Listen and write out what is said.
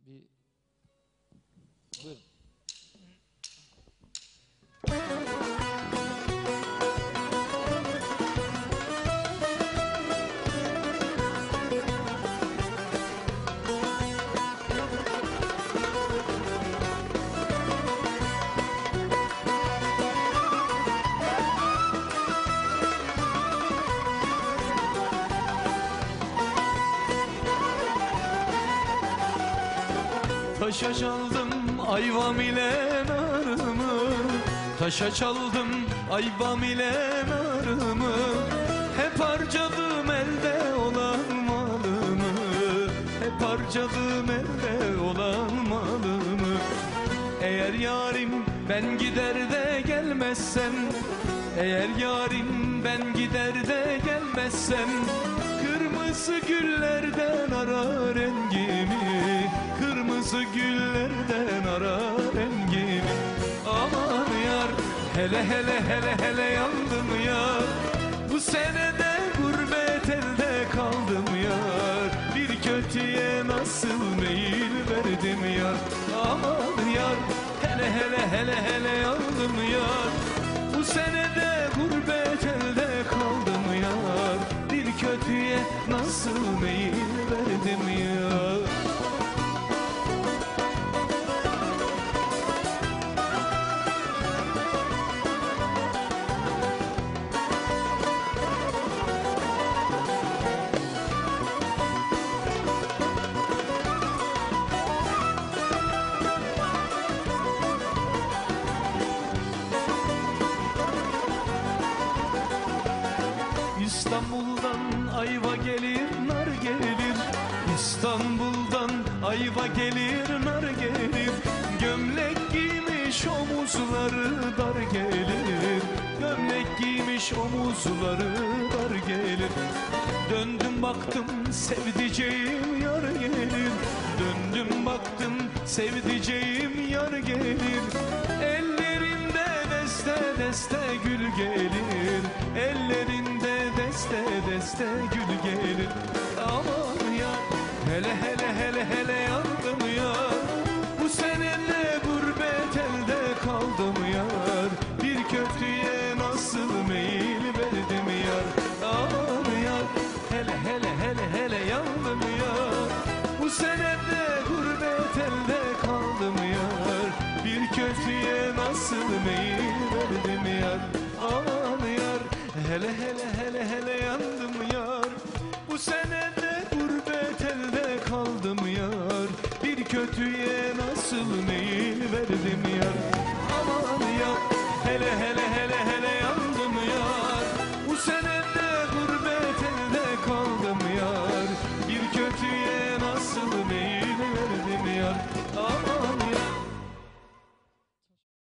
Bir buyurun. Taşa çaldım ayvam ile narımı, taşa çaldım ayvam ile narımı. Hep harcadım elde olan malımı, hep harcadım elde olan malımı. Eğer yarim ben gider de gelmezsem, eğer yarim ben gider de gelmezsem, kırmızı güllerden arar rengimi, kırmızı güllerden arar rengimi. Aman yar, hele hele hele hele yandım yar. Bu senede gurbet elde kaldım yar. Bir kötüye nasıl meyil verdim yar. Aman yar, hele hele hele hele yandım yar. Bu senede gurbet elde kaldım yar. Bir kötüye nasıl meyil verdim yar. İstanbul'dan ayva gelir, nar gelir. İstanbul'dan ayva gelir, nar gelir. Gömlek giymiş omuzları dar gelir. Gömlek giymiş omuzları dar gelir. Döndüm baktım sevdiceğim yar gelir. Döndüm baktım sevdiceğim yar gelir. Ellerinde deste deste gül gelir. Ellerinde deste deste gül gelir. Aman ya, hele hele hele hele yandım yar. Bu senede gurbet elde kaldım yar. Bir kötüye nasıl meyil verdim yar. Aman yar, hele hele hele hele yandım yar. Bu senede gurbet elde kaldım yar. Bir kötüye nasıl meyil verdim yar. Aman yar, hele hele hele hele yandım yar. Bu senede gurbet elde kaldım yar. Bir kötüye nasıl meyil verdim yar. Aman yar, hele hele